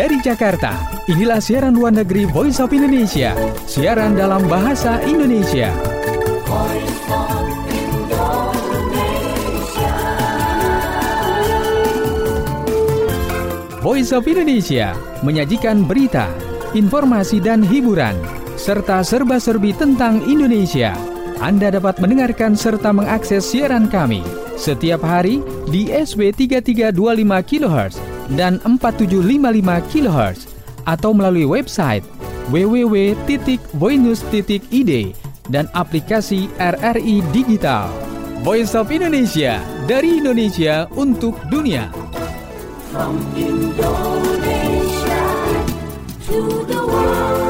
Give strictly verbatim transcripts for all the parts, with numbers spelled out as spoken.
Dari Jakarta, inilah siaran luar negeri Voice of Indonesia, siaran dalam bahasa Indonesia. Voice of Indonesia. Voice of Indonesia menyajikan berita, informasi dan hiburan, serta serba-serbi tentang Indonesia. Anda dapat mendengarkan serta mengakses siaran kami setiap hari di S W tiga tiga dua lima kilohertz dan empat tujuh lima lima kilohertz atau melalui website w w w titik voinews titik i d dan aplikasi R R I Digital. Voice of Indonesia, dari Indonesia untuk dunia. From Indonesia to the world.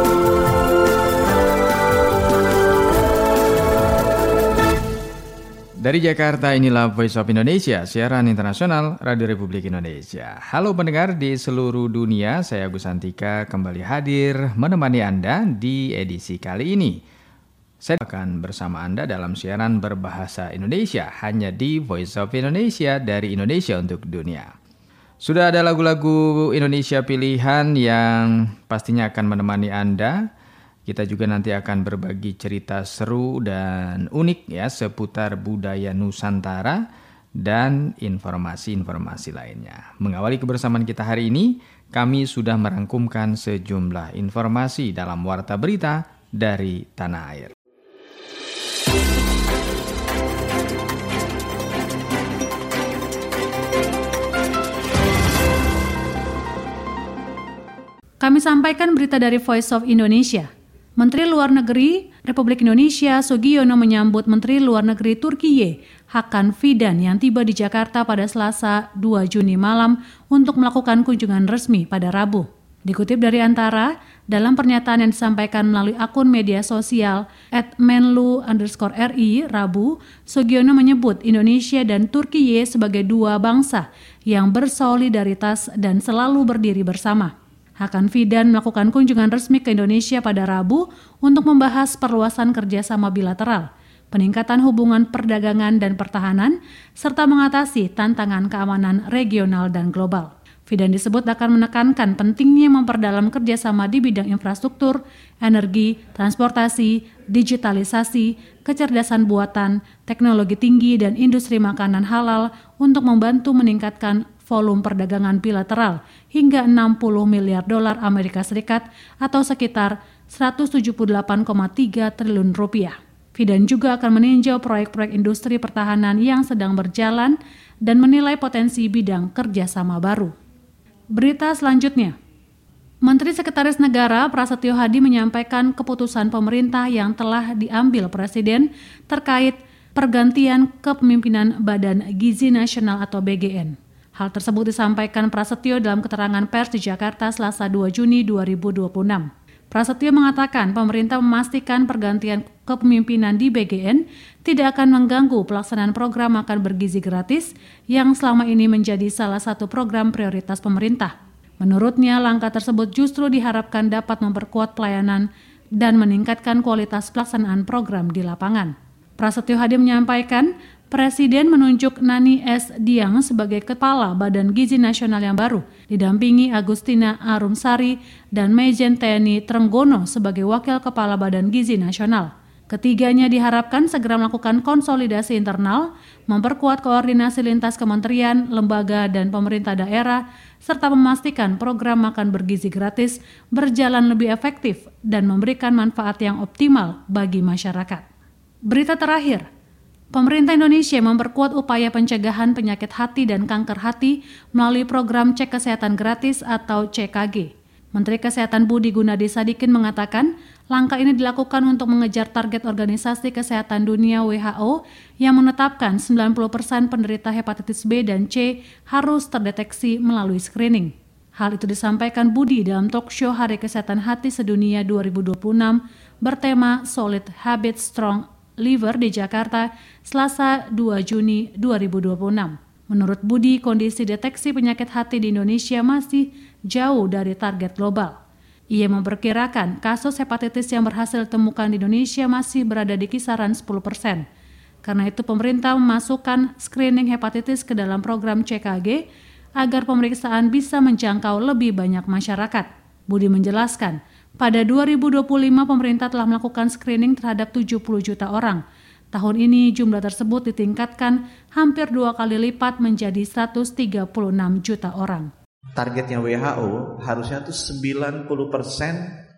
Dari Jakarta, inilah Voice of Indonesia, siaran internasional Radio Republik Indonesia. Halo pendengar di seluruh dunia, saya Agus Santika kembali hadir menemani Anda di edisi kali ini. Saya akan bersama Anda dalam siaran berbahasa Indonesia, hanya di Voice of Indonesia dari Indonesia untuk dunia. Sudah ada lagu-lagu Indonesia pilihan yang pastinya akan menemani Anda. Kita juga nanti akan berbagi cerita seru dan unik ya seputar budaya Nusantara dan informasi-informasi lainnya. Mengawali kebersamaan kita hari ini, kami sudah merangkumkan sejumlah informasi dalam Warta Berita dari Tanah Air. Kami sampaikan berita dari Voice of Indonesia. Menteri Luar Negeri Republik Indonesia Sugiono menyambut Menteri Luar Negeri Turkiye Hakan Fidan yang tiba di Jakarta pada Selasa dua Juni malam untuk melakukan kunjungan resmi pada Rabu. Dikutip dari Antara, dalam pernyataan yang disampaikan melalui akun media sosial at menlu underscore ri Rabu, Sugiono menyebut Indonesia dan Turkiye sebagai dua bangsa yang bersolidaritas dan selalu berdiri bersama. Hakan Fidan melakukan kunjungan resmi ke Indonesia pada Rabu untuk membahas perluasan kerjasama bilateral, peningkatan hubungan perdagangan dan pertahanan, serta mengatasi tantangan keamanan regional dan global. Fidan disebut akan menekankan pentingnya memperdalam kerjasama di bidang infrastruktur, energi, transportasi, digitalisasi, kecerdasan buatan, teknologi tinggi, dan industri makanan halal untuk membantu meningkatkan volume perdagangan bilateral hingga enam puluh miliar dolar Amerika Serikat atau sekitar seratus tujuh puluh delapan koma tiga triliun rupiah. Fidan juga akan meninjau proyek-proyek industri pertahanan yang sedang berjalan dan menilai potensi bidang kerjasama baru. Berita selanjutnya, Menteri Sekretaris Negara Prasetyo Hadi menyampaikan keputusan pemerintah yang telah diambil Presiden terkait pergantian kepemimpinan Badan Gizi Nasional atau B G N. Hal tersebut disampaikan Prasetyo dalam keterangan pers di Jakarta Selasa dua Juni dua ribu dua puluh enam. Prasetyo mengatakan pemerintah memastikan pergantian kepemimpinan di B G N tidak akan mengganggu pelaksanaan program makan bergizi gratis yang selama ini menjadi salah satu program prioritas pemerintah. Menurutnya, langkah tersebut justru diharapkan dapat memperkuat pelayanan dan meningkatkan kualitas pelaksanaan program di lapangan. Prasetyo Hadi menyampaikan, Presiden menunjuk Nani S. Diang sebagai Kepala Badan Gizi Nasional yang baru, didampingi Agustina Arumsari dan Majen T N I Trenggono sebagai Wakil Kepala Badan Gizi Nasional. Ketiganya diharapkan segera melakukan konsolidasi internal, memperkuat koordinasi lintas kementerian, lembaga, dan pemerintah daerah, serta memastikan program makan bergizi gratis berjalan lebih efektif dan memberikan manfaat yang optimal bagi masyarakat. Berita terakhir, pemerintah Indonesia memperkuat upaya pencegahan penyakit hati dan kanker hati melalui program Cek Kesehatan Gratis atau C K G. Menteri Kesehatan Budi Gunadi Sadikin mengatakan, langkah ini dilakukan untuk mengejar target Organisasi Kesehatan Dunia W H O yang menetapkan sembilan puluh persen penderita hepatitis B dan C harus terdeteksi melalui screening. Hal itu disampaikan Budi dalam talk show Hari Kesehatan Hati Sedunia dua ribu dua puluh enam bertema Solid Habits Strong Liver di Jakarta, Selasa dua Juni dua ribu dua puluh enam. Menurut Budi, kondisi deteksi penyakit hati di Indonesia masih jauh dari target global. Ia memperkirakan kasus hepatitis yang berhasil ditemukan di Indonesia masih berada di kisaran sepuluh persen. Karena itu pemerintah memasukkan screening hepatitis ke dalam program C K G agar pemeriksaan bisa menjangkau lebih banyak masyarakat. Budi menjelaskan, pada dua ribu dua puluh lima pemerintah telah melakukan screening terhadap tujuh puluh juta orang. Tahun ini jumlah tersebut ditingkatkan hampir dua kali lipat menjadi seratus tiga puluh enam juta orang. Targetnya W H O harusnya tuh sembilan puluh persen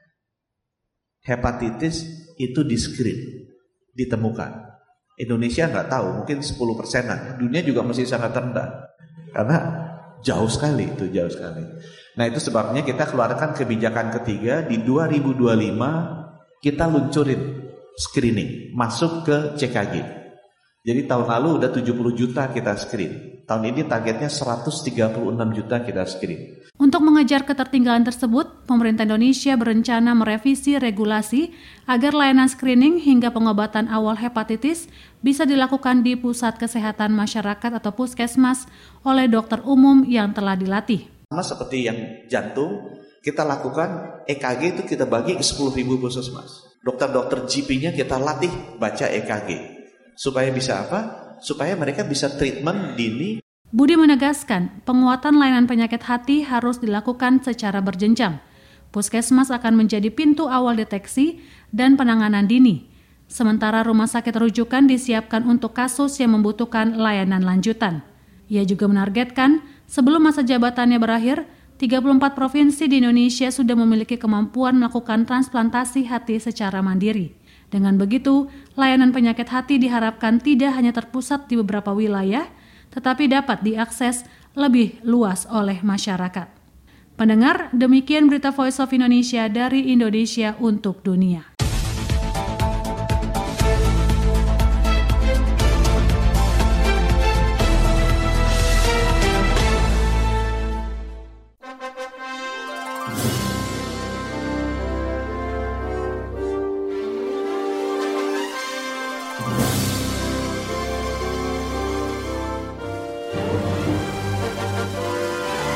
hepatitis itu di-screen, ditemukan. Indonesia nggak tahu, mungkin sepuluh persenan. Dunia juga masih sangat rendah. Karena jauh sekali itu, jauh sekali. Nah itu sebabnya kita keluarkan kebijakan ketiga di dua ribu dua puluh lima kita luncurin screening masuk ke C K G. Jadi tahun lalu udah tujuh puluh juta kita screen. Tahun ini targetnya seratus tiga puluh enam juta kita screen. Untuk mengejar ketertinggalan tersebut, pemerintah Indonesia berencana merevisi regulasi agar layanan screening hingga pengobatan awal hepatitis bisa dilakukan di pusat kesehatan masyarakat atau puskesmas oleh dokter umum yang telah dilatih. Sama seperti yang jantung, kita lakukan E K G itu kita bagi ke sepuluh ribu puskesmas. Dokter-dokter G P-nya kita latih baca E K G. Supaya bisa apa? Supaya mereka bisa treatment dini. Budi menegaskan, penguatan layanan penyakit hati harus dilakukan secara berjenjang. Puskesmas akan menjadi pintu awal deteksi dan penanganan dini. Sementara rumah sakit rujukan disiapkan untuk kasus yang membutuhkan layanan lanjutan. Ia juga menargetkan, sebelum masa jabatannya berakhir, tiga puluh empat provinsi di Indonesia sudah memiliki kemampuan melakukan transplantasi hati secara mandiri. Dengan begitu, layanan penyakit hati diharapkan tidak hanya terpusat di beberapa wilayah, tetapi dapat diakses lebih luas oleh masyarakat. Pendengar, demikian berita Voice of Indonesia dari Indonesia untuk dunia.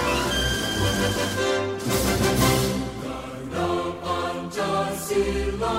Pancasila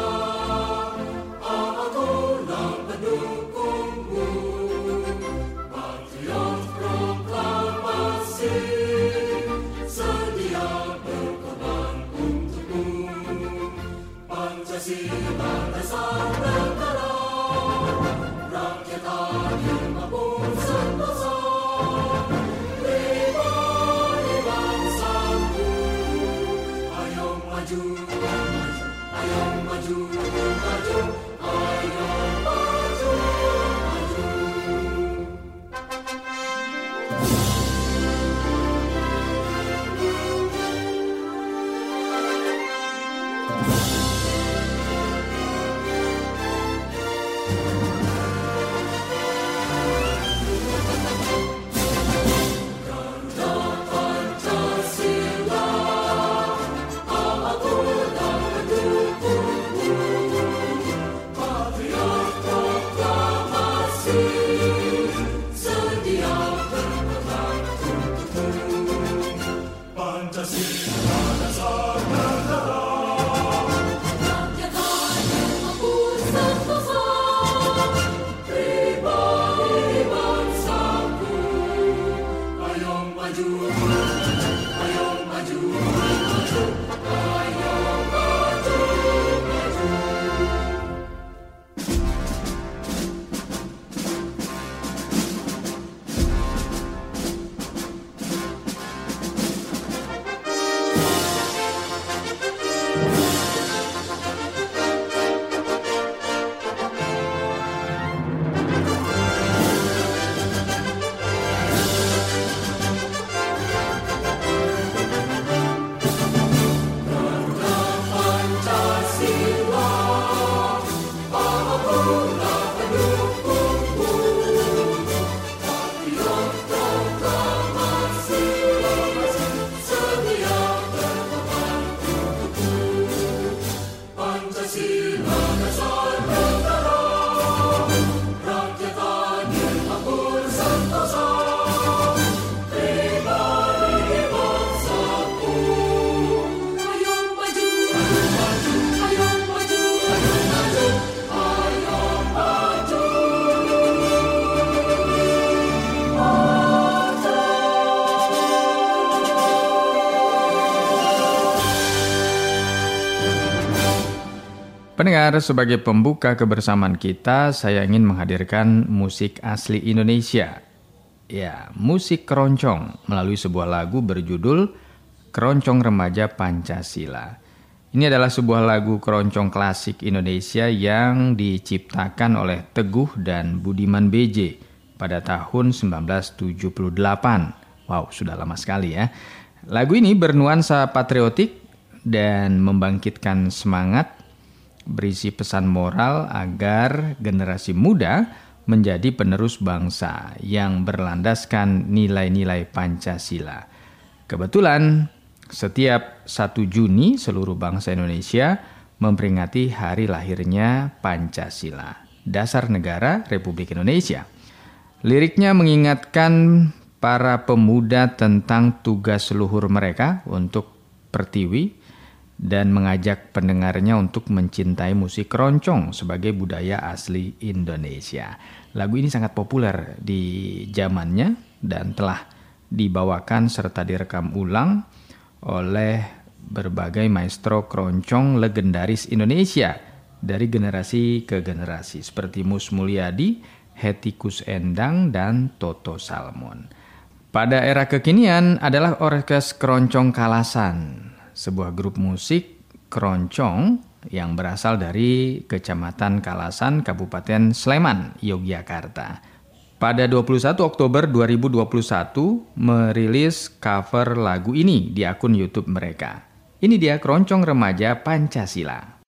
Pendengar, sebagai pembuka kebersamaan kita, saya ingin menghadirkan musik asli Indonesia. Ya, musik keroncong melalui sebuah lagu berjudul Keroncong Remaja Pancasila. Ini adalah sebuah lagu keroncong klasik Indonesia yang diciptakan oleh Teguh dan Budiman B J pada tahun seribu sembilan ratus tujuh puluh delapan. Wow, sudah lama sekali ya. Lagu ini bernuansa patriotik dan membangkitkan semangat, berisi pesan moral agar generasi muda menjadi penerus bangsa yang berlandaskan nilai-nilai Pancasila. Kebetulan setiap satu Juni seluruh bangsa Indonesia memperingati hari lahirnya Pancasila, dasar negara Republik Indonesia. Liriknya mengingatkan para pemuda tentang tugas luhur mereka untuk pertiwi dan mengajak pendengarnya untuk mencintai musik keroncong sebagai budaya asli Indonesia. Lagu ini sangat populer di zamannya dan telah dibawakan serta direkam ulang oleh berbagai maestro keroncong legendaris Indonesia dari generasi ke generasi seperti Mus Mulyadi, Hetty Koes Endang, dan Toto Salmon. Pada era kekinian adalah Orkes Keroncong Kalasan, sebuah grup musik keroncong yang berasal dari Kecamatan Kalasan, Kabupaten Sleman, Yogyakarta. Pada dua puluh satu Oktober dua ribu dua puluh satu merilis cover lagu ini di akun YouTube mereka. Ini dia Keroncong Remaja Pancasila.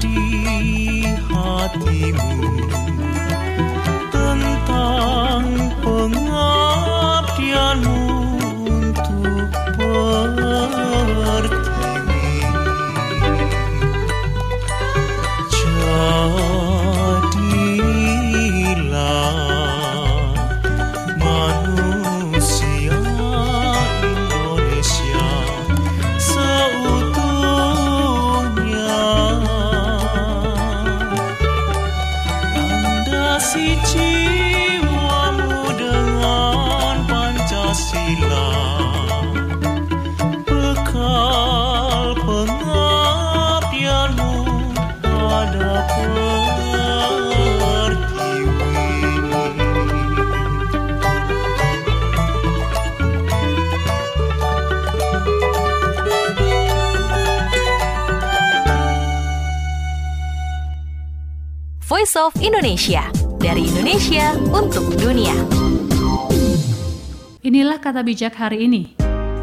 di hatimu tentang pengabdianmu untuk pertiwi. Jadilah manusia Indonesia seutuhnya, landasi jiwamu dengan Pancasila, bekal pengabdianmu pada Voice of Indonesia, dari Indonesia untuk dunia. Inilah kata bijak hari ini.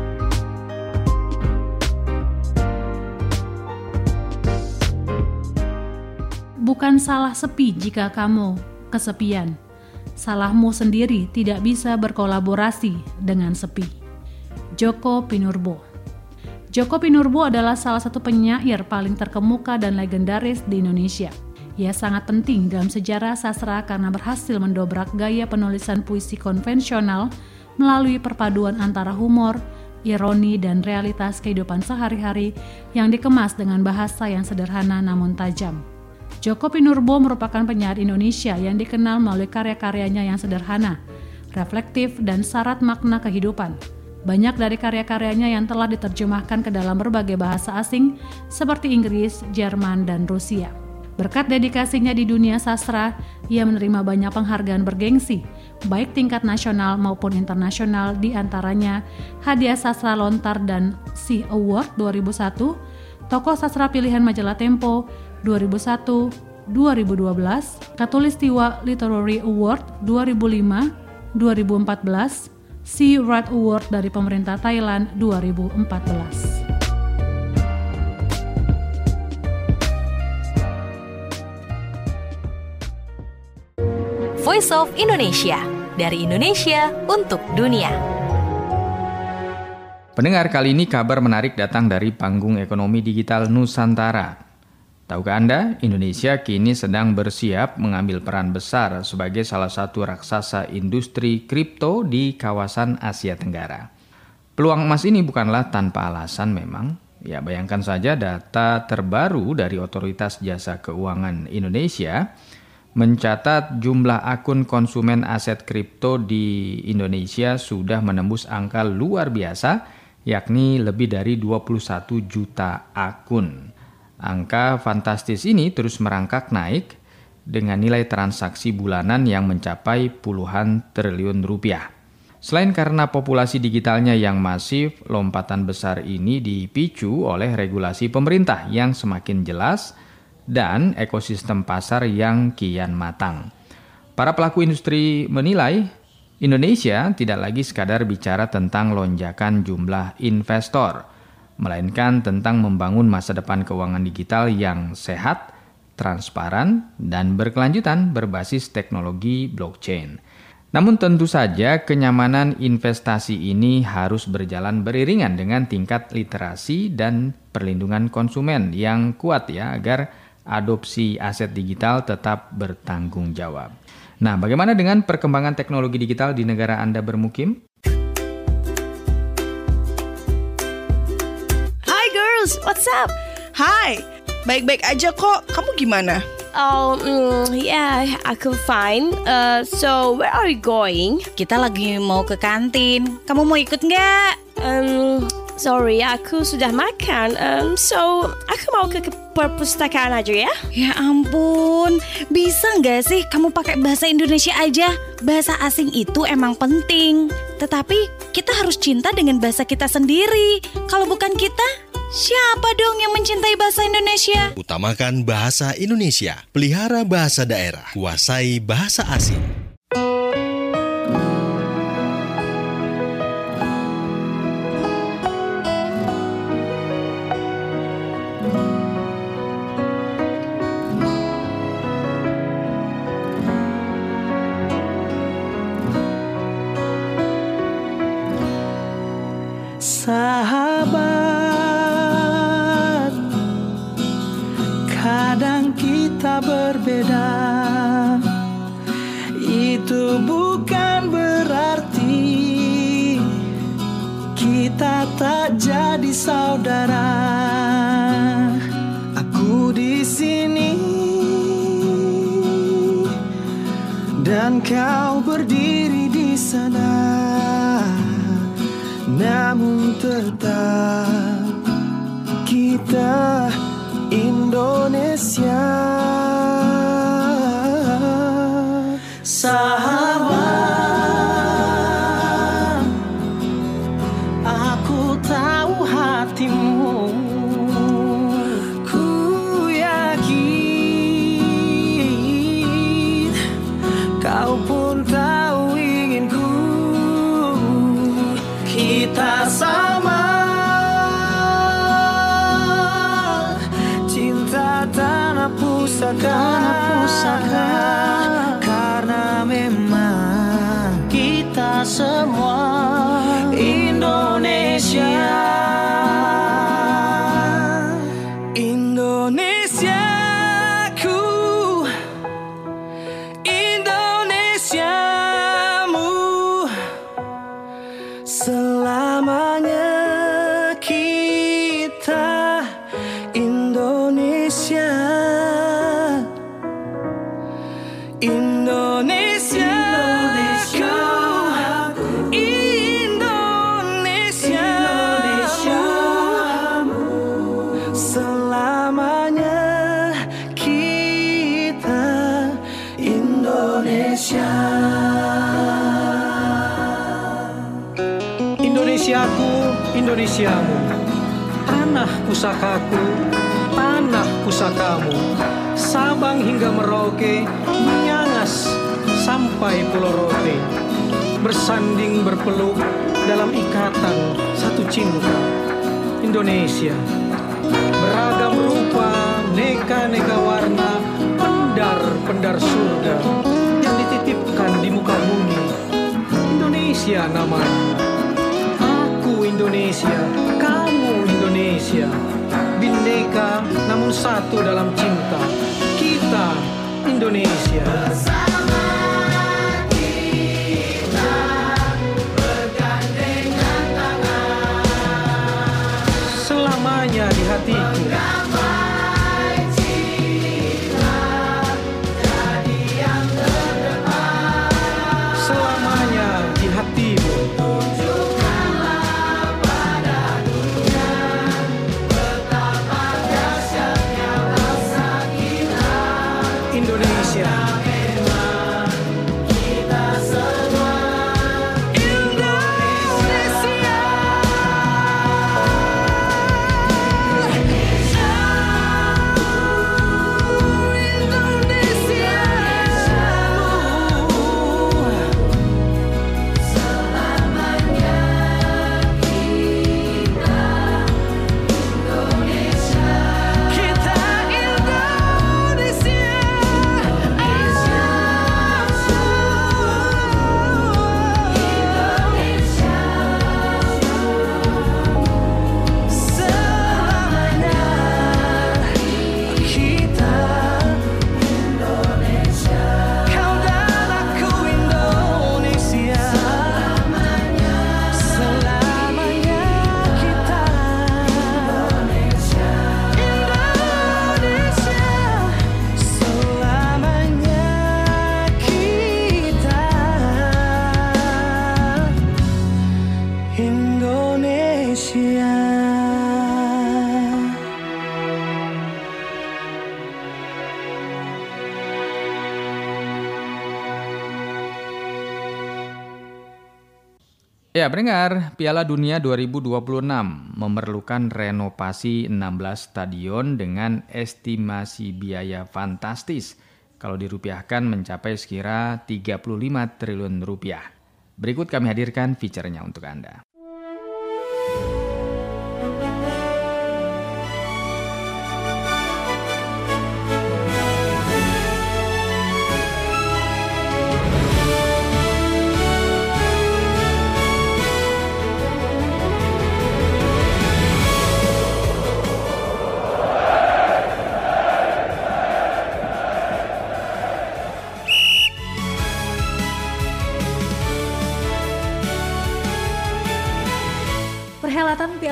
Bukan salah sepi jika kamu kesepian. Salahmu sendiri tidak bisa berkolaborasi dengan sepi. Joko Pinurbo. Joko Pinurbo adalah salah satu penyair paling terkemuka dan legendaris di Indonesia. Ia sangat penting dalam sejarah sastra karena berhasil mendobrak gaya penulisan puisi konvensional melalui perpaduan antara humor, ironi, dan realitas kehidupan sehari-hari yang dikemas dengan bahasa yang sederhana namun tajam. Joko Pinurbo merupakan penyair Indonesia yang dikenal melalui karya-karyanya yang sederhana, reflektif, dan syarat makna kehidupan. Banyak dari karya-karyanya yang telah diterjemahkan ke dalam berbagai bahasa asing seperti Inggris, Jerman, dan Rusia. Berkat dedikasinya di dunia sastra, ia menerima banyak penghargaan bergengsi, baik tingkat nasional maupun internasional, di antaranya Hadiah Sastra Lontar dan Sea Award dua ribu satu, Tokoh Sastra Pilihan Majalah Tempo dua ribu satu sampai dua ribu dua belas, Katulistiwa Literary Award dua ribu lima sampai dua ribu empat belas, Sea Right Award dari pemerintah Thailand dua ribu empat belas. Voice of Indonesia, dari Indonesia untuk dunia. Pendengar, kali ini kabar menarik datang dari panggung ekonomi digital Nusantara. Tahukah Anda, Indonesia kini sedang bersiap mengambil peran besar sebagai salah satu raksasa industri kripto di kawasan Asia Tenggara. Peluang emas ini bukanlah tanpa alasan memang. Ya, bayangkan saja data terbaru dari Otoritas Jasa Keuangan Indonesia mencatat jumlah akun konsumen aset kripto di Indonesia sudah menembus angka luar biasa, yakni lebih dari dua puluh satu juta akun. Angka fantastis ini terus merangkak naik dengan nilai transaksi bulanan yang mencapai puluhan triliun rupiah. Selain karena populasi digitalnya yang masif, lompatan besar ini dipicu oleh regulasi pemerintah yang semakin jelas dan ekosistem pasar yang kian matang. Para pelaku industri menilai Indonesia tidak lagi sekadar bicara tentang lonjakan jumlah investor, melainkan tentang membangun masa depan keuangan digital yang sehat, transparan, dan berkelanjutan berbasis teknologi blockchain. Namun tentu saja kenyamanan investasi ini harus berjalan beriringan dengan tingkat literasi dan perlindungan konsumen yang kuat ya, agar adopsi aset digital tetap bertanggung jawab. Nah, bagaimana dengan perkembangan teknologi digital di negara Anda bermukim? Hi girls, what's up? Hai, baik-baik aja kok. Kamu gimana? Oh, mm, yeah, aku fine. Uh, so, where are you going? Kita lagi mau ke kantin. Kamu mau ikut nggak? Um, sorry, aku sudah makan. Um, so, aku mau ke perpustakaan aja ya. Ya ampun, bisa nggak sih kamu pakai bahasa Indonesia aja? Bahasa asing itu emang penting, tetapi kita harus cinta dengan bahasa kita sendiri. Kalau bukan kita, siapa dong yang mencintai bahasa Indonesia? Utamakan bahasa Indonesia, pelihara bahasa daerah, kuasai bahasa asing. berbeda, itu bukan berarti kita tak jadi saudara. Aku di sini dan kau berdiri di sana, namun tetap kita Indonesia. Sahabat, aku tahu hatimu, ku yakin kau pun tahu inginku. Kita sama, cinta tanah pusaka, pusaka. Karena memang kita semua Indonesia. Indonesiaku, Indonesiamu, selamanya kita Indonesia. Indonesiaku, Indonesiamu, selamanya kita Indonesia. Indonesiaku, Indonesiamu, tanah pusakaku, tanah pusakamu, Sabang hingga Merauke, Miangas sampai Pulau Rote, bersanding berpeluk dalam ikatan satu cinta. Indonesia, beragam rupa, neka-neka warna, pendar-pendar surga yang dititipkan di muka bumi. Indonesia namanya. Aku Indonesia, kamu Indonesia, bineka namun satu dalam cinta. Kita Indonesia. Bersama kita bergandengan tangan, selamanya di hatiku. Damai cinta jadi yang terdepan, selamanya di hatimu. Tunjukkanlah pada dunia betapa dahsyatnya bangsa kita Indonesia. Memang kita semua Indonesia. Ya, pendengar, Piala Dunia dua ribu dua puluh enam memerlukan renovasi enam belas stadion dengan estimasi biaya fantastis. Kalau dirupiahkan mencapai sekira tiga puluh lima triliun rupiah. Berikut kami hadirkan feature-nya untuk Anda.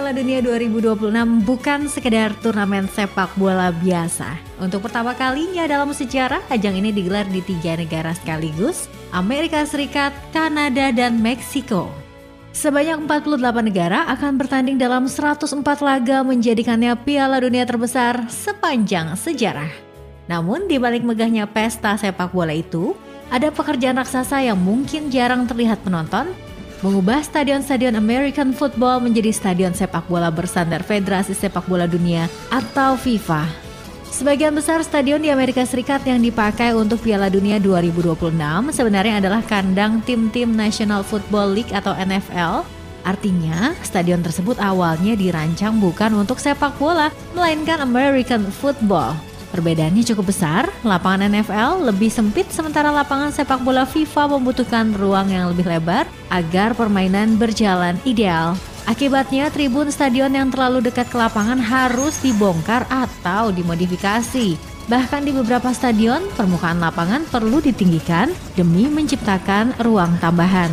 Piala Dunia dua ribu dua puluh enam bukan sekedar turnamen sepak bola biasa. Untuk pertama kalinya dalam sejarah, ajang ini digelar di tiga negara sekaligus, Amerika Serikat, Kanada, dan Meksiko. Sebanyak empat puluh delapan negara akan bertanding dalam seratus empat laga, menjadikannya Piala Dunia terbesar sepanjang sejarah. Namun di balik megahnya pesta sepak bola itu, ada pekerjaan raksasa yang mungkin jarang terlihat penonton, mengubah stadion-stadion American Football menjadi stadion sepak bola bersandar Federasi Sepak Bola Dunia atau FIFA. Sebagian besar stadion di Amerika Serikat yang dipakai untuk Piala Dunia dua ribu dua puluh enam sebenarnya adalah kandang tim-tim National Football League atau N F L. Artinya, stadion tersebut awalnya dirancang bukan untuk sepak bola, melainkan American Football. Perbedaannya cukup besar, lapangan N F L lebih sempit sementara lapangan sepak bola FIFA membutuhkan ruang yang lebih lebar agar permainan berjalan ideal. Akibatnya tribun stadion yang terlalu dekat ke lapangan harus dibongkar atau dimodifikasi. Bahkan di beberapa stadion, permukaan lapangan perlu ditinggikan demi menciptakan ruang tambahan.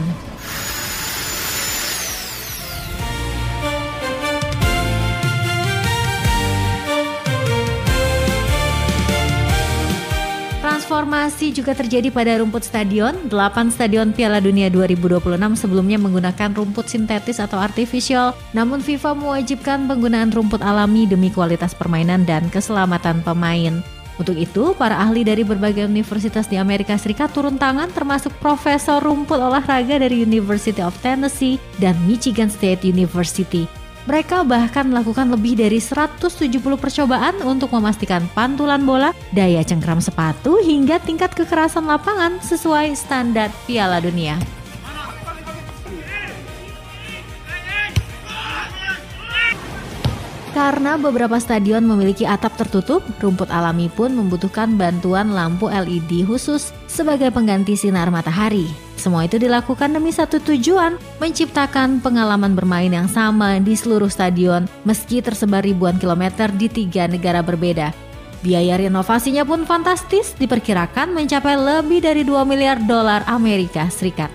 Transformasi juga terjadi pada rumput stadion. Delapan stadion Piala Dunia dua ribu dua puluh enam sebelumnya menggunakan rumput sintetis atau artificial, namun FIFA mewajibkan penggunaan rumput alami demi kualitas permainan dan keselamatan pemain. Untuk itu, para ahli dari berbagai universitas di Amerika Serikat turun tangan, termasuk profesor rumput olahraga dari University of Tennessee dan Michigan State University. Mereka bahkan melakukan lebih dari seratus tujuh puluh percobaan untuk memastikan pantulan bola, daya cengkram sepatu, hingga tingkat kekerasan lapangan sesuai standar Piala Dunia. Karena beberapa stadion memiliki atap tertutup, rumput alami pun membutuhkan bantuan lampu L E D khusus sebagai pengganti sinar matahari. Semua itu dilakukan demi satu tujuan, menciptakan pengalaman bermain yang sama di seluruh stadion meski tersebar ribuan kilometer di tiga negara berbeda. Biaya renovasinya pun fantastis, diperkirakan mencapai lebih dari dua miliar dolar Amerika Serikat.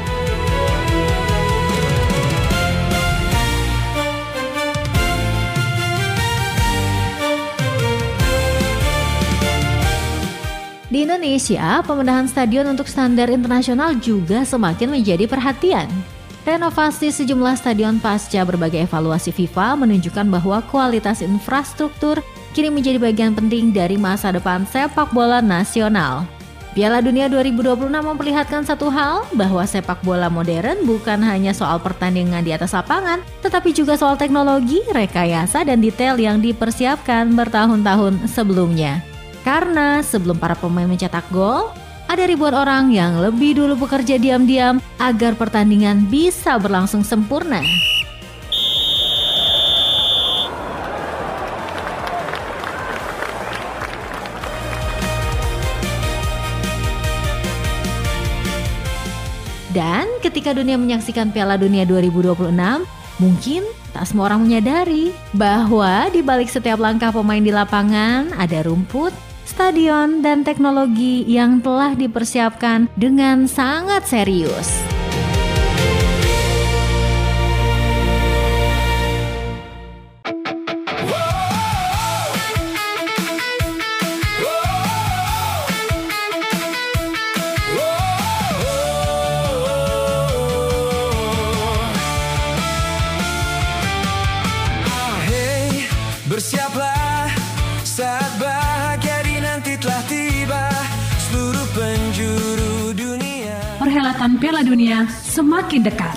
Di Indonesia, pembenahan stadion untuk standar internasional juga semakin menjadi perhatian. Renovasi sejumlah stadion pasca berbagai evaluasi FIFA menunjukkan bahwa kualitas infrastruktur kini menjadi bagian penting dari masa depan sepak bola nasional. Piala Dunia dua ribu dua puluh enam memperlihatkan satu hal, bahwa sepak bola modern bukan hanya soal pertandingan di atas lapangan, tetapi juga soal teknologi, rekayasa, dan detail yang dipersiapkan bertahun-tahun sebelumnya. Karena sebelum para pemain mencetak gol, ada ribuan orang yang lebih dulu bekerja diam-diam agar pertandingan bisa berlangsung sempurna. Dan ketika dunia menyaksikan Piala Dunia dua ribu dua puluh enam, mungkin tak semua orang menyadari bahwa di balik setiap langkah pemain di lapangan ada rumput, stadion, dan teknologi yang telah dipersiapkan dengan sangat serius. Hey, bersiaplah saat bahagia di nanti telah tiba, seluruh penjuru dunia. Perhelatan Piala Dunia semakin dekat.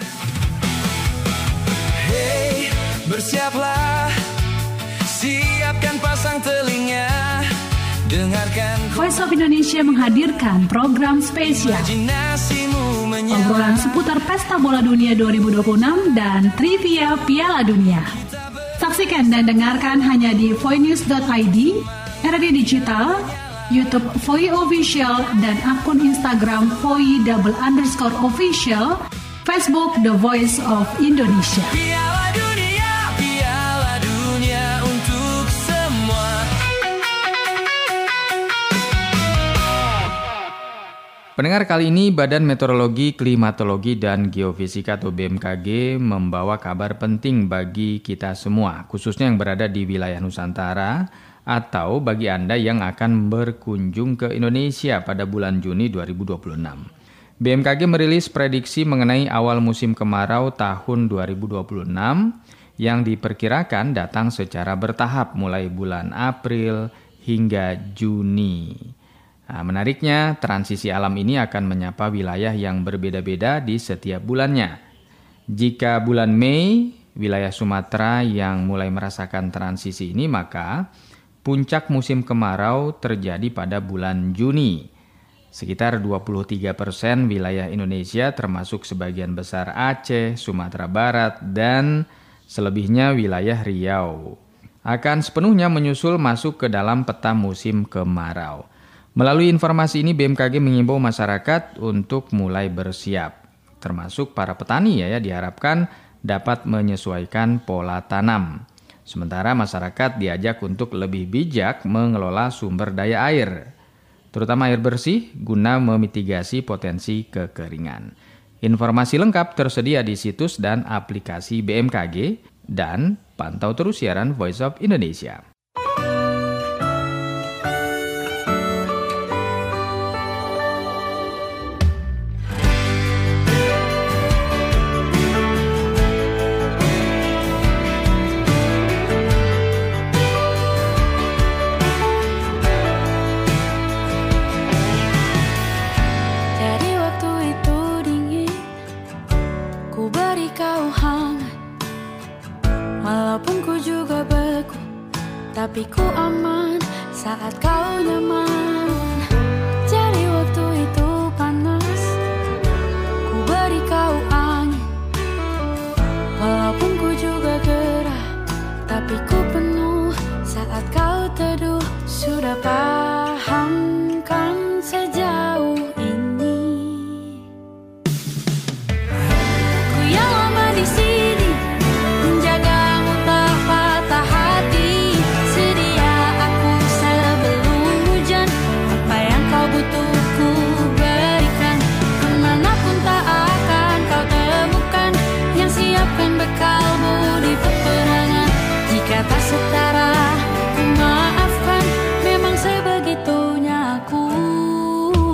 Hey, bersiaplah, siapkan pasang telinga, dengarkan Voice of Indonesia menghadirkan program spesial. imajinasimu menyala. Obrolan seputar Pesta Bola Dunia dua ribu dua puluh enam dan trivia Piala Dunia. Saksikan dan dengarkan hanya di voinews dot i d, R D Digital, YouTube V O I Official, dan akun Instagram V O I double underscore official, Facebook The Voice of Indonesia. Piala Dunia, Piala Dunia untuk semua. Pendengar, kali ini Badan Meteorologi, Klimatologi, dan Geofisika atau B M K G membawa kabar penting bagi kita semua, khususnya yang berada di wilayah Nusantara atau bagi Anda yang akan berkunjung ke Indonesia pada bulan Juni dua ribu dua puluh enam. B M K G merilis prediksi mengenai awal musim kemarau tahun dua ribu dua puluh enam yang diperkirakan datang secara bertahap mulai bulan April hingga Juni. Nah, menariknya, transisi alam ini akan menyapa wilayah yang berbeda-beda di setiap bulannya. Jika bulan Mei, wilayah Sumatera yang mulai merasakan transisi ini, maka puncak musim kemarau terjadi pada bulan Juni. Sekitar dua puluh tiga persen wilayah Indonesia termasuk sebagian besar Aceh, Sumatera Barat, dan selebihnya wilayah Riau akan sepenuhnya menyusul masuk ke dalam peta musim kemarau. Melalui informasi ini, B M K G mengimbau masyarakat untuk mulai bersiap, termasuk para petani ya, ya diharapkan dapat menyesuaikan pola tanam. Sementara masyarakat diajak untuk lebih bijak mengelola sumber daya air, terutama air bersih guna memitigasi potensi kekeringan. Informasi lengkap tersedia di situs dan aplikasi B M K G dan pantau terus siaran Voice of Indonesia. Tapi ku aman saat kau nyaman. Jadi waktu itu panas, ku beri kau angin. Walaupun ku juga gerah, tapi ku penuh saat kau teduh. Sudah paham kan sejauh ini. Ku yang lama di sini menjagamu tak patah hati. Bekalmu di peperangan, jika tak setara ku maafkan, memang sebegitunya aku.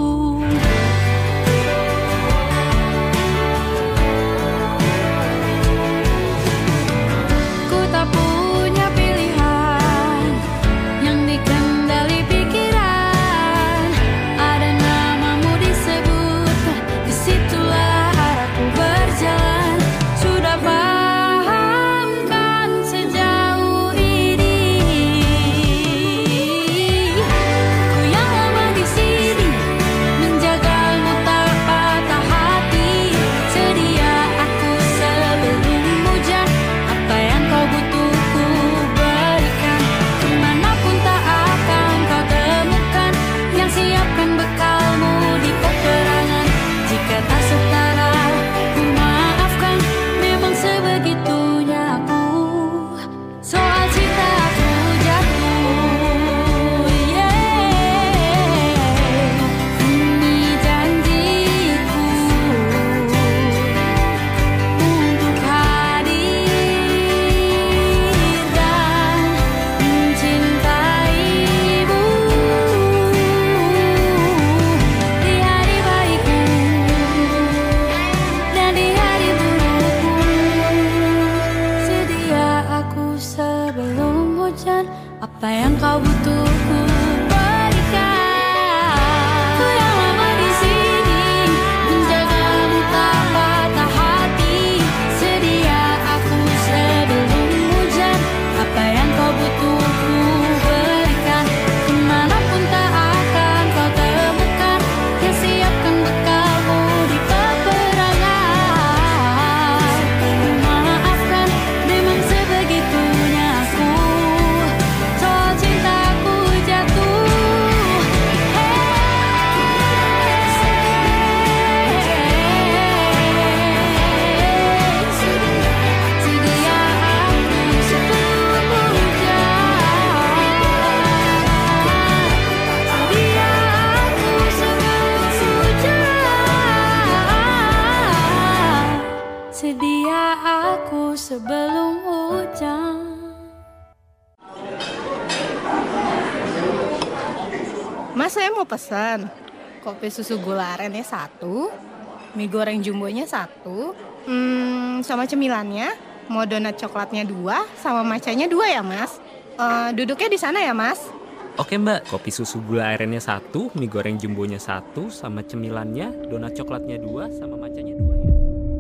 mau pesan kopi susu gula arennya satu, mie goreng jumbonya satu, hmm, sama cemilannya mau donat coklatnya dua, sama macanya dua ya mas. Uh, duduknya di sana ya mas. Oke mbak, kopi susu gula arennya satu, mie goreng jumbonya satu, sama cemilannya donat coklatnya dua, sama macanya dua ya.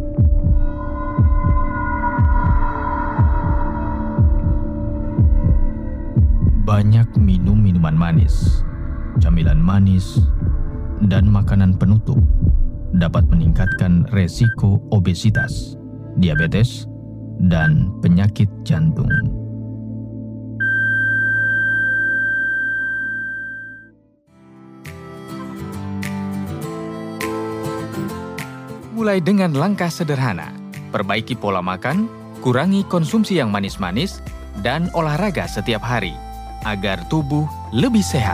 Banyak minum minuman manis, camilan manis, dan makanan penutup dapat meningkatkan resiko obesitas, diabetes, dan penyakit jantung. Mulai dengan langkah sederhana, perbaiki pola makan, kurangi konsumsi yang manis-manis, dan olahraga setiap hari, agar tubuh lebih sehat.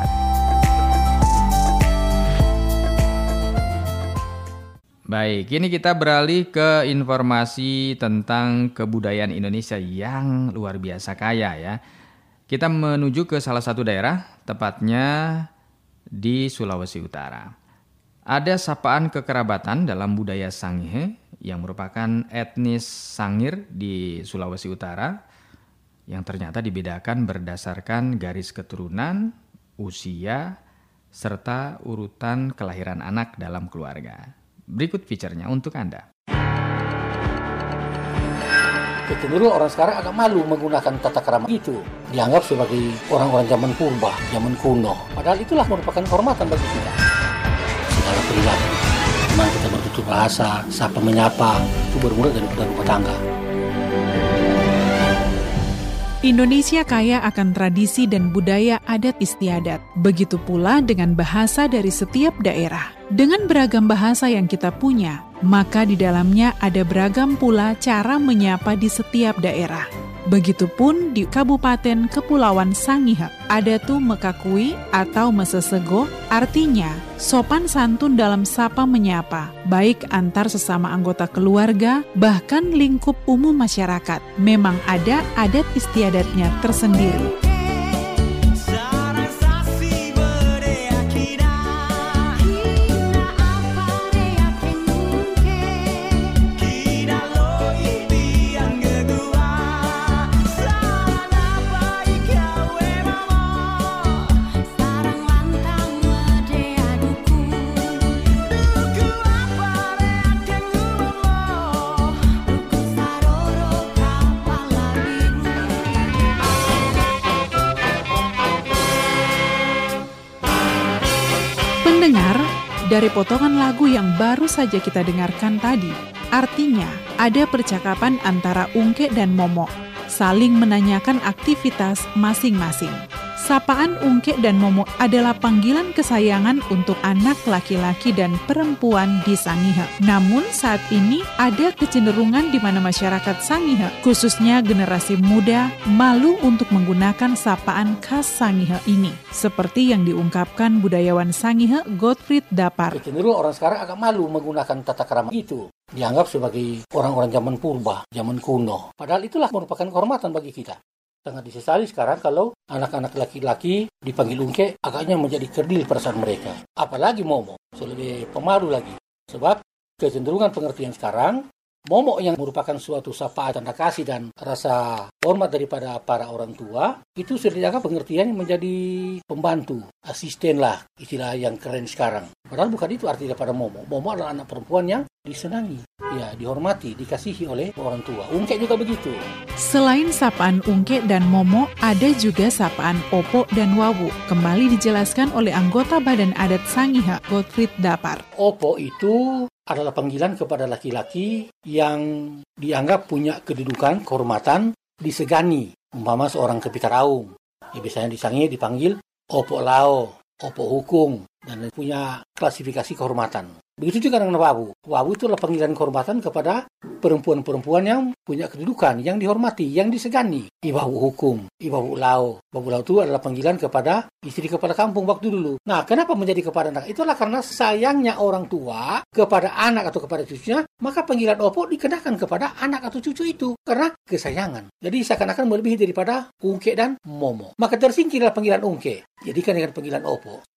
Baik, kini kita beralih ke informasi tentang kebudayaan Indonesia yang luar biasa kaya ya. Kita menuju ke salah satu daerah, tepatnya di Sulawesi Utara. Ada sapaan kekerabatan dalam budaya Sangihe yang merupakan etnis Sangir di Sulawesi Utara yang ternyata dibedakan berdasarkan garis keturunan, usia, serta urutan kelahiran anak dalam keluarga. Berikut feature-nya untuk Anda. Kecenderungan orang sekarang agak malu menggunakan tata krama itu. Dianggap sebagai orang-orang zaman purba, zaman kuno. Padahal itulah merupakan kehormatan bagi kita. Segala perilaku, memang kita bertutur bahasa, sapa menyapa, itu bermula daripada rumah tangga. Indonesia kaya akan tradisi dan budaya adat istiadat. Begitu pula dengan bahasa dari setiap daerah. Dengan beragam bahasa yang kita punya, maka di dalamnya ada beragam pula cara menyapa di setiap daerah. Begitupun di Kabupaten Kepulauan Sangihe, ada tuh mekakui atau mesesego, artinya sopan santun dalam sapa menyapa, baik antar sesama anggota keluarga, bahkan lingkup umum masyarakat. Memang ada adat istiadatnya tersendiri. Dari potongan lagu yang baru saja kita dengarkan tadi, artinya ada percakapan antara Ungke dan Momo, saling menanyakan aktivitas masing-masing. Sapaan Ungke dan Momo adalah panggilan kesayangan untuk anak laki-laki dan perempuan di Sangihe. Namun saat ini ada kecenderungan di mana masyarakat Sangihe, khususnya generasi muda, malu untuk menggunakan sapaan khas Sangihe ini. Seperti yang diungkapkan budayawan Sangihe Gottfried Dapar. Kecenderungan orang sekarang agak malu menggunakan tata krama itu. Dianggap sebagai orang-orang zaman purba, zaman kuno. Padahal itulah merupakan kehormatan bagi kita. Sangat disesali sekarang kalau anak-anak laki-laki dipanggil Ungke, agaknya menjadi kerdil perasaan mereka. Apalagi Momo, lebih pemalu lagi. Sebab kecenderungan pengertian sekarang, Momo yang merupakan suatu sapaan tanda kasih dan rasa hormat daripada para orang tua, itu sudah dianggap pengertian menjadi pembantu, asisten lah, istilah yang keren sekarang. Padahal bukan itu arti daripada Momo. Momo adalah anak perempuan yang disenangi, ya dihormati, dikasihi oleh orang tua. Ungke juga begitu. Selain sapaan Ungke dan Momo, ada juga sapaan Opo dan Wawu. Kembali dijelaskan oleh anggota Badan Adat Sangihe, Gottfried Dapar. Opo itu adalah panggilan kepada laki-laki yang dianggap punya kedudukan, kehormatan, disegani. Umpama seorang kepikar aung. Ya, biasanya di Sangihe dipanggil Opo Lao, Opo Hukum, dan punya klasifikasi kehormatan. Begitu juga dengan Wawu. Wawu itu adalah panggilan kehormatan kepada perempuan-perempuan yang punya kedudukan, yang dihormati, yang disegani. Iwawu hukum, Iwawu lao. Iwawu lao itu adalah panggilan kepada istri kepala kampung waktu dulu. Nah, kenapa menjadi kepada anak? Itulah karena sayangnya orang tua kepada anak atau kepada cucunya, maka panggilan Opo dikenakan kepada anak atau cucu itu karena kesayangan. Jadi seakan-akan melebihi daripada Ungke dan Momo. Maka tersingkirlah panggilan Ungke. Jadikan dengan panggilan Opo.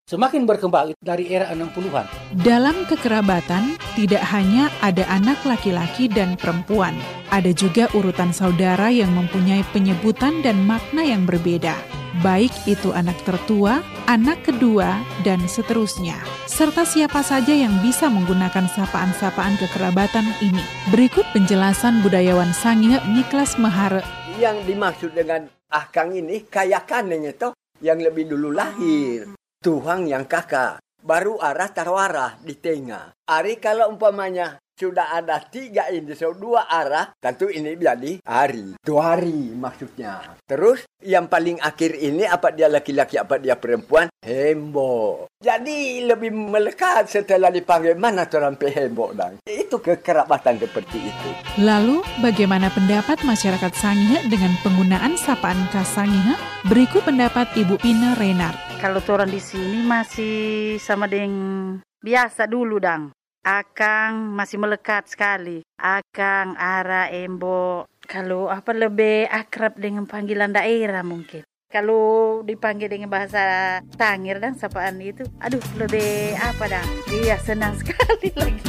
semakin berkembang dari era enam puluhan. Dalam kekerabatan, tidak hanya ada anak laki-laki dan perempuan. Ada juga urutan saudara yang mempunyai penyebutan dan makna yang berbeda. Baik itu anak tertua, anak kedua, dan seterusnya. Serta siapa saja yang bisa menggunakan sapaan-sapaan kekerabatan ini. Berikut penjelasan budayawan Sangihe Niklas Mahare. Yang dimaksud dengan akang ini kayakannya itu yang lebih dulu lahir. Tuhan yang kakak. Baru arah tarwara di tengah. Ari kalau umpamanya sudah ada tiga ini, so dua arah, tentu ini jadi hari. Dua hari maksudnya. Terus yang paling akhir ini, apa dia laki-laki, apa dia perempuan, hembo. Jadi lebih melekat setelah dipanggil mana terampai hembo dan itu kekerabatan seperti itu. Lalu bagaimana pendapat masyarakat Sangihe dengan penggunaan sapaan khas Sangihe? Berikut pendapat Ibu Pina Renard. Kalau orang di sini masih sama dengan biasa dulu dang. Akang masih melekat sekali. Akang, Ara, Embo. Kalau apa lebih akrab dengan panggilan daerah mungkin. Kalau dipanggil dengan bahasa Sangir dan sapaan itu, aduh lebih apa dang? Iya senang sekali lagi.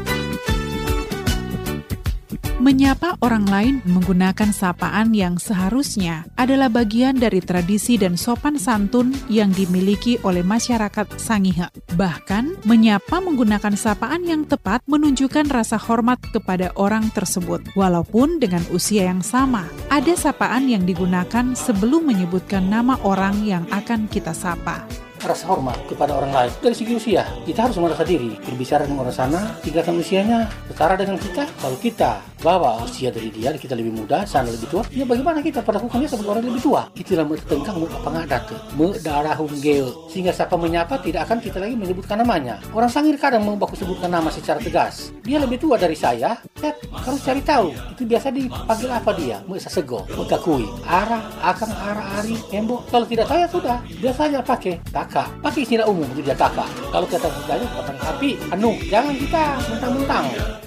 Menyapa orang lain menggunakan sapaan yang seharusnya adalah bagian dari tradisi dan sopan santun yang dimiliki oleh masyarakat Sangihe. Bahkan, menyapa menggunakan sapaan yang tepat menunjukkan rasa hormat kepada orang tersebut. Walaupun dengan usia yang sama, ada sapaan yang digunakan sebelum menyebutkan nama orang yang akan kita sapa. Rasa hormat kepada orang lain dari segi usia, kita harus merasa diri berbicara dengan orang sana tingkatan usianya setara dengan kita. Kalau kita bawa usia dari dia, kita lebih muda, sana lebih tua, ya bagaimana kita perlakukannya sebagai orang lebih tua? Itulah tengkang apa ngadat me darahum geo, sehingga siapa menyapa tidak akan kita lagi menyebutkan namanya. Orang Sangir kadang mau baku sebutkan nama secara tegas. Dia lebih tua dari saya, ya harus cari tahu itu biasa dipanggil apa dia, me sasego, me kakui, Ara, Akang, Ara, Ari, Embo. Kalau tidak tahu ya sudah, biasanya pakai kakak, pakai istilah umum itu dia kakak. Kalau kita bertanya kapan tapi anu, jangan kita mentang-mentang.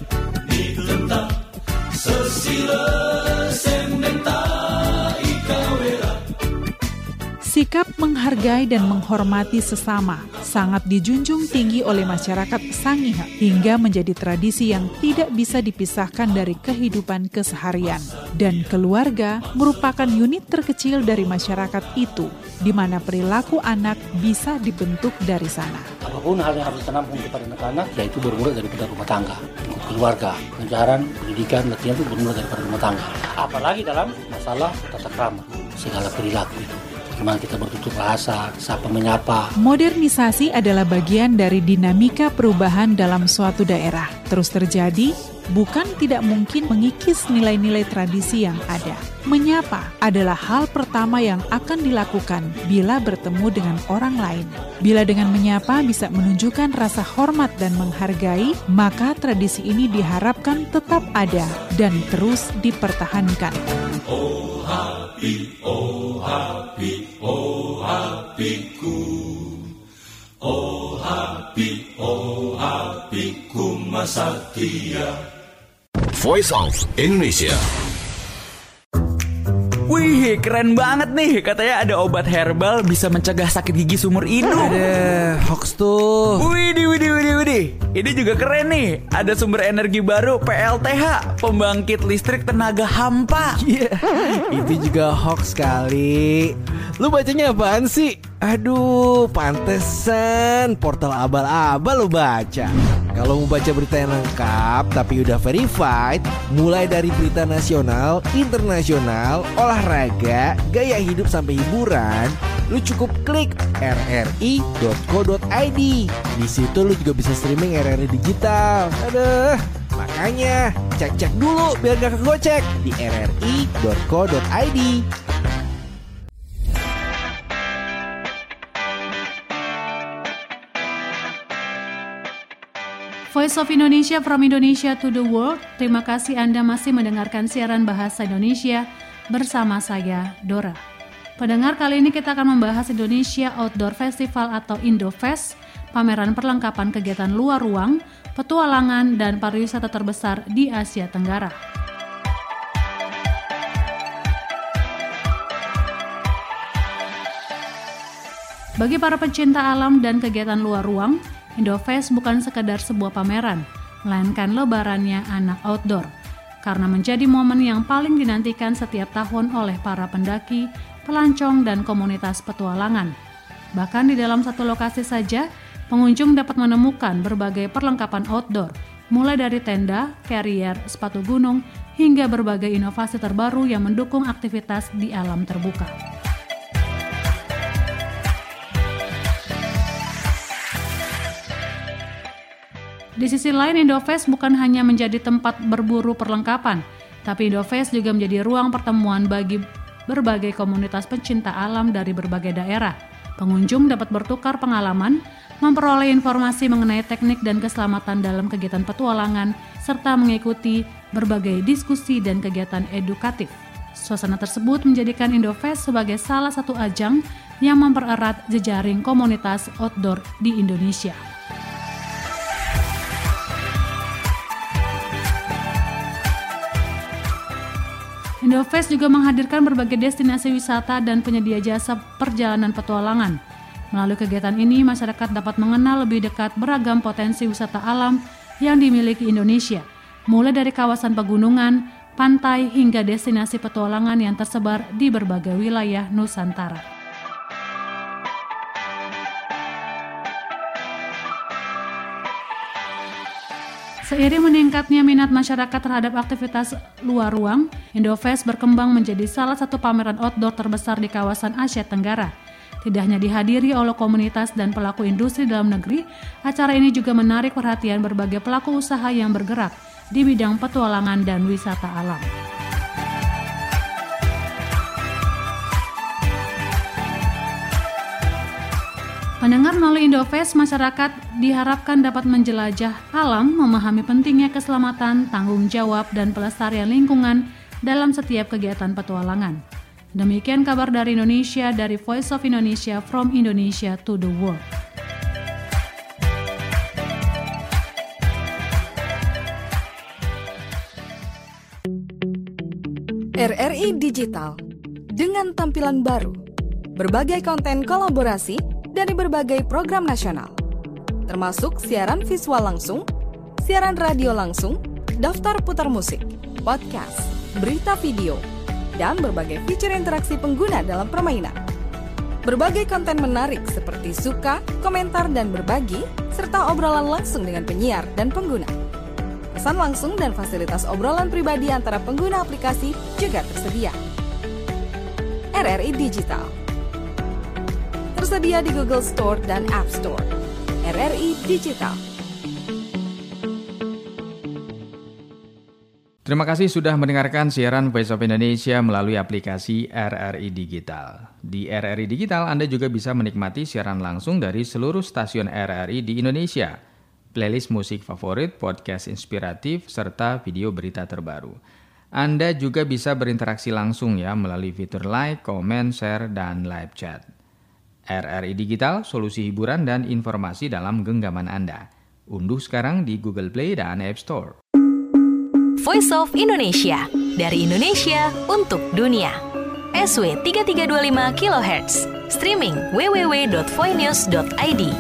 Sikap menghargai dan menghormati sesama sangat dijunjung tinggi oleh masyarakat Sangihe hingga menjadi tradisi yang tidak bisa dipisahkan dari kehidupan keseharian. Dan keluarga merupakan unit terkecil dari masyarakat itu, di mana perilaku anak bisa dibentuk dari sana. Apapun hal yang harus ditampung kepada anak-anak, yaitu bermula daripada rumah tangga, keluarga, pengajaran, pendidikan, latihan itu bermula daripada rumah tangga. Apalagi dalam masalah tata krama, segala perilaku itu. Bagaimana kita bertutur bahasa, sapa menyapa. Modernisasi adalah bagian dari dinamika perubahan dalam suatu daerah. Terus terjadi, bukan tidak mungkin mengikis nilai-nilai tradisi yang ada. Menyapa adalah hal pertama yang akan dilakukan bila bertemu dengan orang lain. Bila dengan menyapa bisa menunjukkan rasa hormat dan menghargai, maka tradisi ini diharapkan tetap ada dan terus dipertahankan. Oh happy, oh happy, oh happyku. Oh happy, oh happyku masa dia. Voice of Indonesia. Wih, keren banget nih. Katanya ada obat herbal bisa mencegah sakit gigi seumur hidup. Ada hoax tuh. Widih, widih, widih, widih. Ini juga keren nih. Ada sumber energi baru P L T H, pembangkit listrik tenaga hampa. Iya, yeah, itu juga hoax kali. Lu bacanya apaan sih? Aduh, pantesan portal abal-abal lu baca. Kalau mau baca berita yang lengkap tapi udah verified, mulai dari berita nasional, internasional, olahraga, gaya hidup sampai hiburan, lu cukup klik r r i dot co dot i d. Di situ lu juga bisa streaming R R I digital. Aduh, makanya cek-cek dulu biar gak kegocek di r r i dot co dot i d. Voice of Indonesia from Indonesia to the World. Terima kasih Anda masih mendengarkan siaran Bahasa Indonesia bersama saya, Dora. Pendengar, kali ini kita akan membahas Indonesia Outdoor Festival atau Indofest, pameran perlengkapan kegiatan luar ruang, petualangan, dan pariwisata terbesar di Asia Tenggara. Bagi para pecinta alam dan kegiatan luar ruang, Indofest bukan sekedar sebuah pameran, melainkan lebarannya anak outdoor. Karena menjadi momen yang paling dinantikan setiap tahun oleh para pendaki, pelancong, dan komunitas petualangan. Bahkan di dalam satu lokasi saja, pengunjung dapat menemukan berbagai perlengkapan outdoor, mulai dari tenda, carrier, sepatu gunung, hingga berbagai inovasi terbaru yang mendukung aktivitas di alam terbuka. Di sisi lain, Indofest bukan hanya menjadi tempat berburu perlengkapan, tapi Indofest juga menjadi ruang pertemuan bagi berbagai komunitas pencinta alam dari berbagai daerah. Pengunjung dapat bertukar pengalaman, memperoleh informasi mengenai teknik dan keselamatan dalam kegiatan petualangan, serta mengikuti berbagai diskusi dan kegiatan edukatif. Suasana tersebut menjadikan Indofest sebagai salah satu ajang yang mempererat jejaring komunitas outdoor di Indonesia. Indofest juga menghadirkan berbagai destinasi wisata dan penyedia jasa perjalanan petualangan. Melalui kegiatan ini, masyarakat dapat mengenal lebih dekat beragam potensi wisata alam yang dimiliki Indonesia, mulai dari kawasan pegunungan, pantai, hingga destinasi petualangan yang tersebar di berbagai wilayah Nusantara. Seiring meningkatnya minat masyarakat terhadap aktivitas luar ruang, Indofest berkembang menjadi salah satu pameran outdoor terbesar di kawasan Asia Tenggara. Tidak hanya dihadiri oleh komunitas dan pelaku industri dalam negeri, acara ini juga menarik perhatian berbagai pelaku usaha yang bergerak di bidang petualangan dan wisata alam. Pendengar, melalui Indofest, masyarakat diharapkan dapat menjelajah alam, memahami pentingnya keselamatan, tanggung jawab, dan pelestarian lingkungan dalam setiap kegiatan petualangan. Demikian kabar dari Indonesia, dari Voice of Indonesia, from Indonesia to the world. R R I Digital, dengan tampilan baru, berbagai konten kolaborasi dari berbagai program nasional, termasuk siaran visual langsung, siaran radio langsung, daftar putar musik, podcast, berita video, dan berbagai fitur interaksi pengguna dalam permainan. Berbagai konten menarik seperti suka, komentar, dan berbagi, serta obrolan langsung dengan penyiar dan pengguna. Pesan langsung dan fasilitas obrolan pribadi antara pengguna aplikasi juga tersedia. R R I Digital tersedia di Google Store dan App Store. R R I Digital. Terima kasih sudah mendengarkan siaran Voice of Indonesia melalui aplikasi R R I Digital. Di R R I Digital, Anda juga bisa menikmati siaran langsung dari seluruh stasiun R R I di Indonesia, playlist musik favorit, podcast inspiratif, serta video berita terbaru. Anda juga bisa berinteraksi langsung ya melalui fitur like, comment, share, dan live chat. R R I Digital, solusi hiburan dan informasi dalam genggaman Anda. Unduh sekarang di Google Play dan App Store. Voice of Indonesia, dari Indonesia untuk dunia. S W tiga tiga dua lima kilohertz, streaming w w w dot voinews dot i d.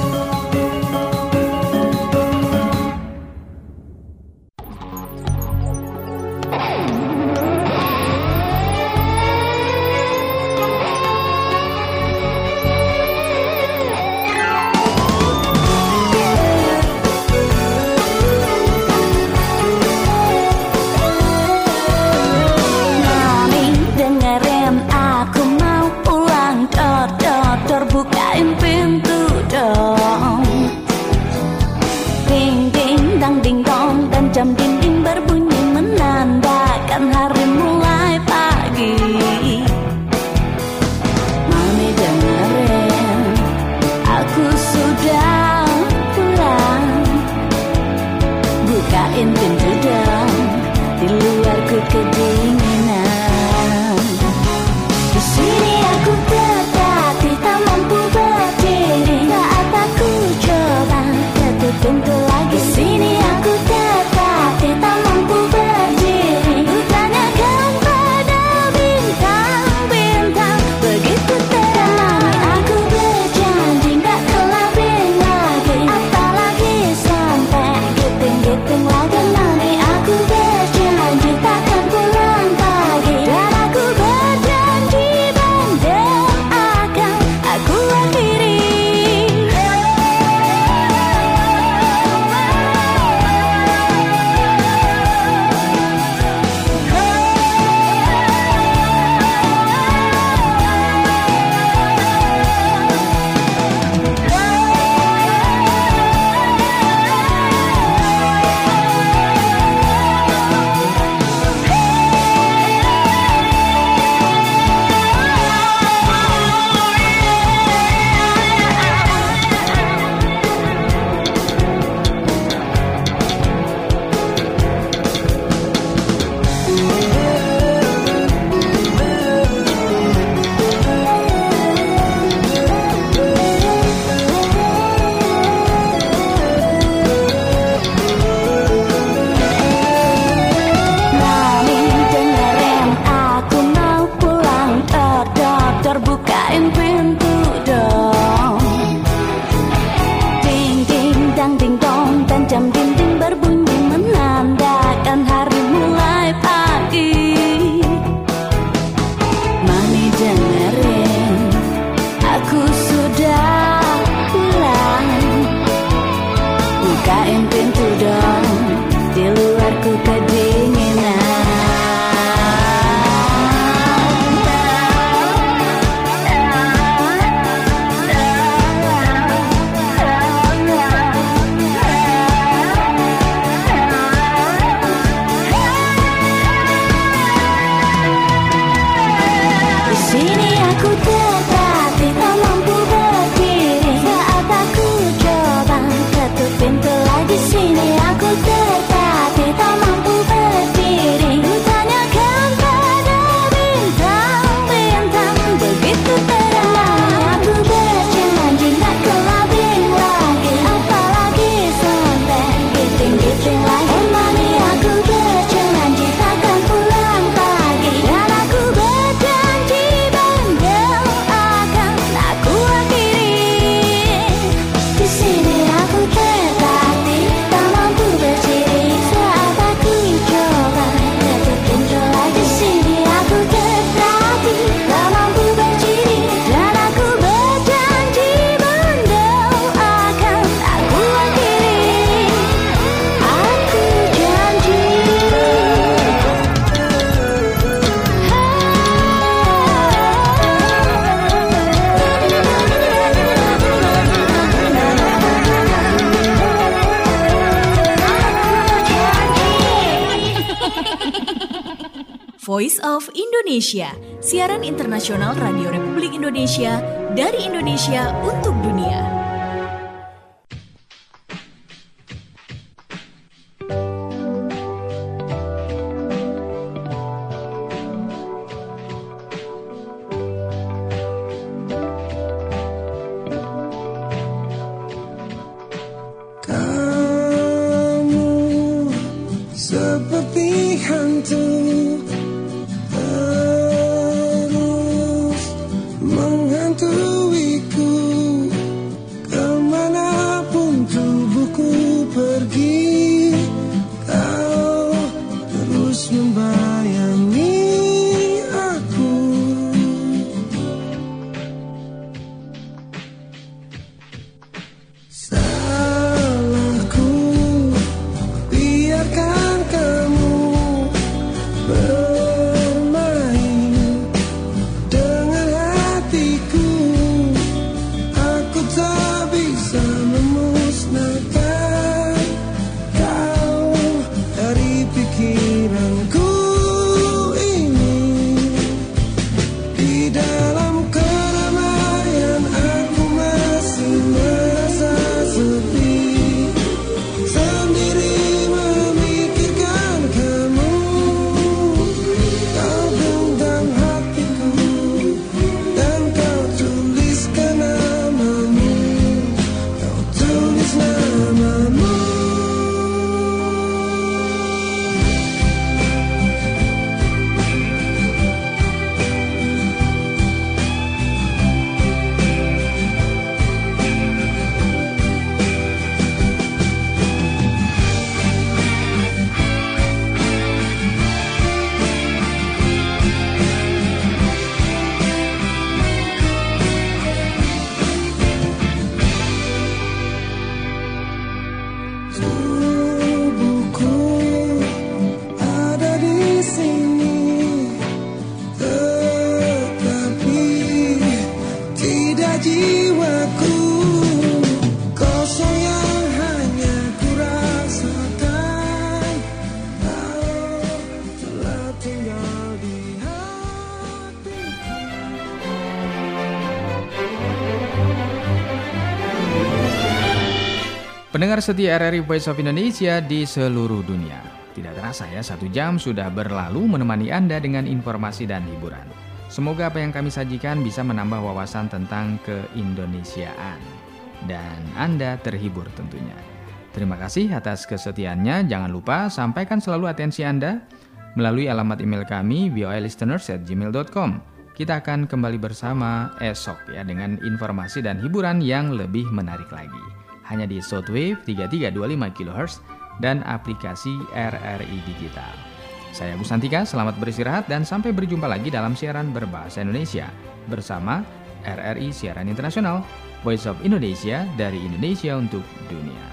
Jam dinding berbunyi menandakan hari mulai pagi. Mami dengerin, aku sudah pulang. Bukain pintu dong, di luar ku kedinginan. Di sini aku tetap tak mampu berdiri. Saat aku coba ketuk pintu lagi, di sini aku tetap kita ting tong dan jam dinding berbunyi menandakan hari mulai pagi. Mami dengerin, aku sudah pulang. Bukain pintu dong, di luar ku kedinginan. Voice of Indonesia, siaran internasional Radio Republik Indonesia dari Indonesia untuk dunia. Kamu seperti hantu Pendengar setia R R I Voice of Indonesia di seluruh dunia. Tidak terasa ya, satu jam sudah berlalu menemani Anda dengan informasi dan hiburan. Semoga apa yang kami sajikan bisa menambah wawasan tentang keindonesiaan. Dan Anda terhibur tentunya. Terima kasih atas kesetiaannya. Jangan lupa sampaikan selalu atensi Anda melalui alamat email kami v o a listeners at gmail dot com. Kita akan kembali bersama esok ya dengan informasi dan hiburan yang lebih menarik lagi. hanya di shortwave tiga tiga dua lima kilohertz dan aplikasi R R I Digital. Saya Gus Santika, selamat beristirahat dan sampai berjumpa lagi dalam siaran berbahasa Indonesia bersama R R I Siaran Internasional, Voice of Indonesia dari Indonesia untuk dunia.